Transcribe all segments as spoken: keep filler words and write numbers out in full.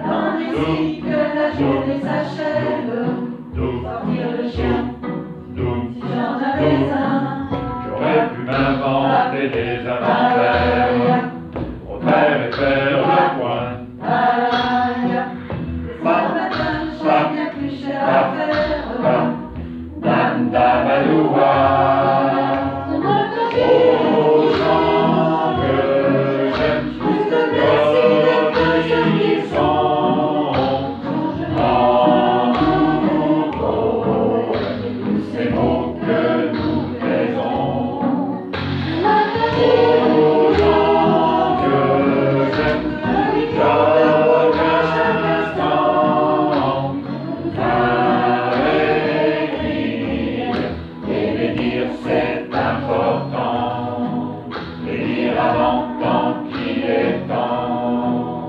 Tandis que la journée s'achève, sortir le chien, si j'en avais un. J'aurais pu m'inventer des inventaires, au faire et faire le point. Aïe, et ce matin, j'ai bien plus cher à faire. Dame, dame, aloua. Aux gens que j'aime, Plus de merci d'être ceux qui sont. en nous pour tous ces mots que nous plaisons. Aux gens que j'aime, chaque instant, à écrire et les dire c'est important, les dire avant tant qu'il est temps.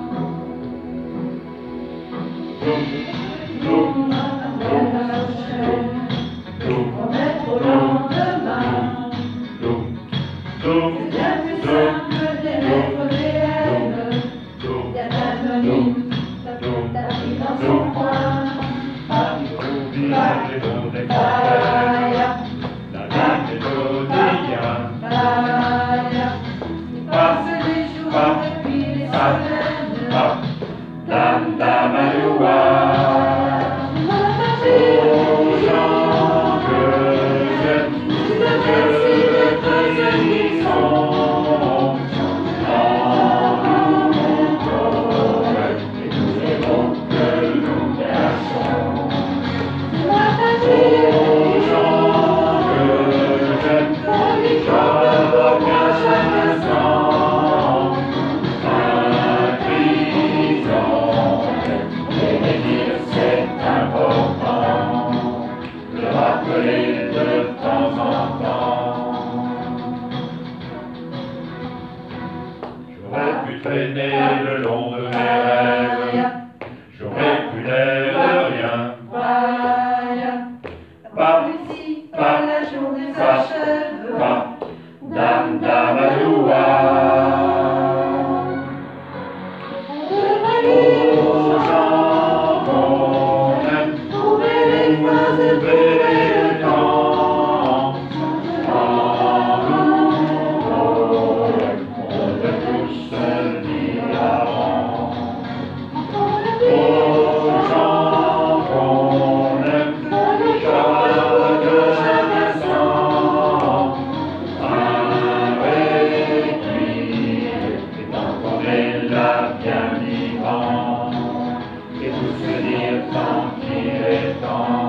Doum, doum, doum, doum, Promettre au lendemain, doum, doum, c'est bien plus simple d'émettre des haines. doum, Y a l'anonyme, t'arrives dans son coin. village et bon des Aïe, la dame est d'Odéa. aïe, il passe les jours et puis les semaines. Hop, dame, dame, aloua. Aux gens que j'aime, Plus de merci d'être ceux qui sont. en nous pour et tous les mots que nous cachons. Aux gens que j'aime, j'envoie bien chaque instant un chrysanthème et les dire c'est important, le rappeler de temps en temps. J'aurais pu traîner le long de mes rêves, j'aurais pu l'air de rien. Pas ici, pas la journée s'achève. Pas, dame, dame, aloua. Aux gens qu'on aime, Trouver les phrases de trouver le temps. En nous, on peut tous se dire avant. Aux gens qu'on aime, chaque instant, un réduit, et tant qu'on est là bien vivant, et tout se dire tant qu'il est temps.